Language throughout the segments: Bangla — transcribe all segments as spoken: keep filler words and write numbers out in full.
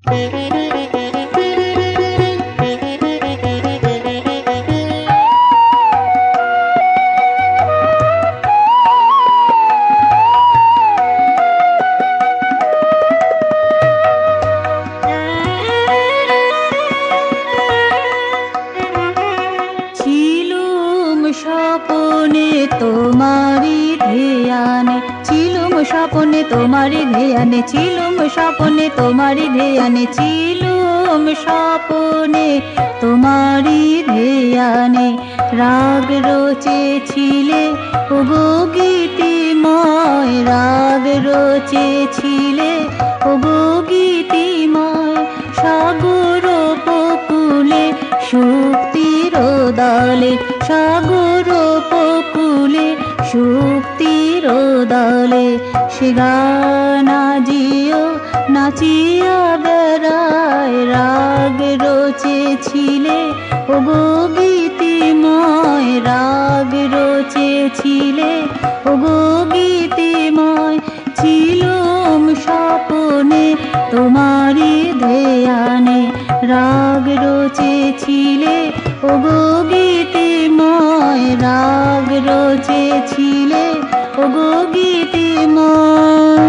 স্বপনে তোমারি ধ্যানে ছিলুম স্বপনে তোমারি ধ্যানে ছিলুম স্বপনে তোমারি ধ্যানে ছিলুম স্বপনে তোমারি ধ্যানে রাগ রচেছিলে ওগো গীতিময় রাগ রচেছিলে ওগো গীতিময় সাগর উপকূলে শুক্তির দলে সাগর উপকূলে শুক্তির দলে সে গান আজিও নাচিয়া বেড়ায় রাগ রচেছিলে ওগো গীতিময় রাগ রচেছিলে ওগো গীতিময় ছিলুম স্বপনে তোমারি ধ্যানে রাগ রচেছিলে ওগো গীতিময় রাগ রচেছিলে ওগো গীতিময়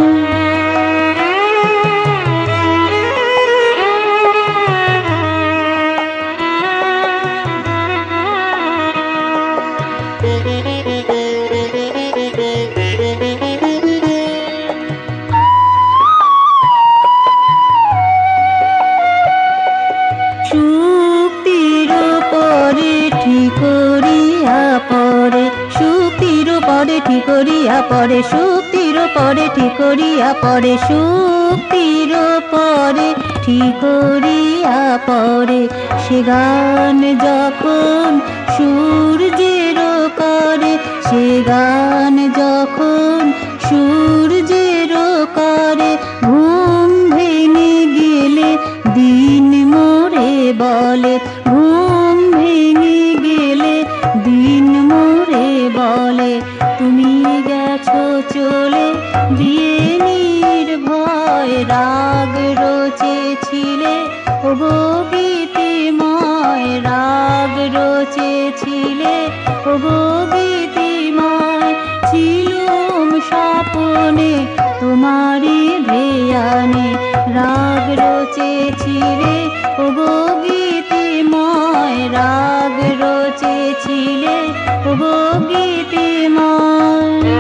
ঠিকরিয়া পরে শুক্তির পরে ঠিকরিয়া পরে শুক্তির পরে ঠিকরিয়া পরে সে গান যখন সূর্যের করে সে গান যখন সূর্যের করে ঘুম ভেঙে গেলে দিন মোরে বলে ঘুম ভেঙে গেলে দিন মোরে বলে তুমি গেছো চলে দিয়ে নির্ভয় রাগ রচেছিলে ওগো গীতিময় রাগ রচেছিলে ওগো গীতিময় ছিলুম স্বপনে তোমারি ধ্যানে রাগ রচেছিলে ওগো গীতিময় রাগ রচেছিলে ওগো গীতিময়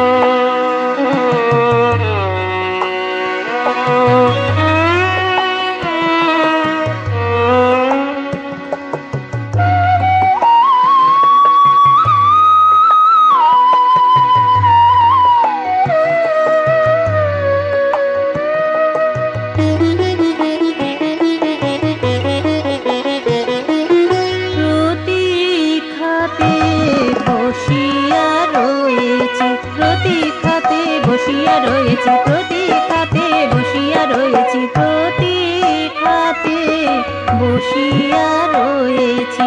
রয়েছি প্রতীক্ষাতে বসিয়া রয়েছি প্রতীক্ষাতে বসিয়া রয়েছি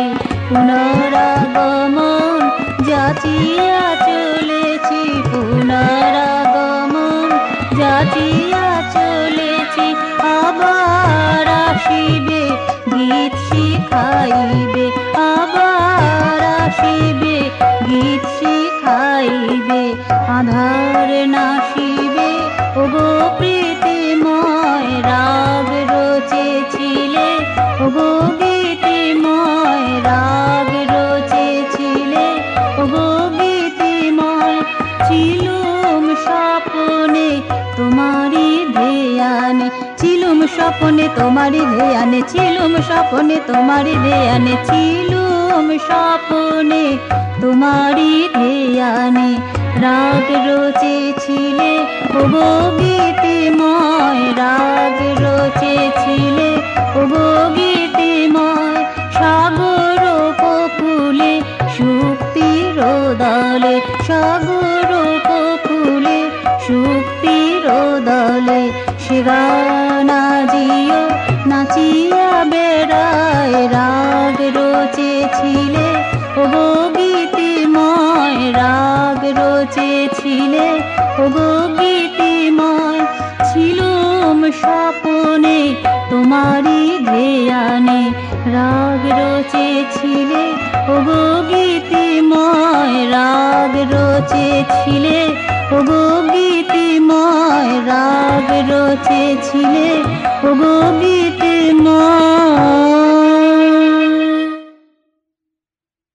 পুনরাগমন যাচিয়া চলেছি পুনরাগমন যাচিয়া চলেছি আবার আসিবে গীত শিখাইবে আবার আসিবে গীত শিখাইবে আধার নাশিবে ওগো প্রীতিময় রাগ রচেছিলে ওগো গীতিময় রাগ রচেছিলে ওগো গীতিময় ছিলুম স্বপনে তোমারি ধ্যানে ছিলুম স্বপনে তোমারি ধ্যানে ছিলুম স্বপনে তোমারি ধ্যানে ছিলুম স্বপনে তোমারি ধ্যানে রাগ রচেছিলে ওগো গীতিময় রাগ রচেছিলে ওগো গীতিময় সাগর উপকূলে শুক্তির দলে সাগর উপকূলে শুক্তির দলে সে গান আজিও নাচিয়া বেড়ায় রাগ রচেছিলে ওগো গীতিময় রাগ রচেছিলে ওগো গীতিময় ছিলুম স্বপনে তোমারই ধ্যানে রাগ রচেছিলে ওগো গীতিময়, রাগ রচেছিলে ওগো গীতিময়, রাগ রচেছিলে ওগো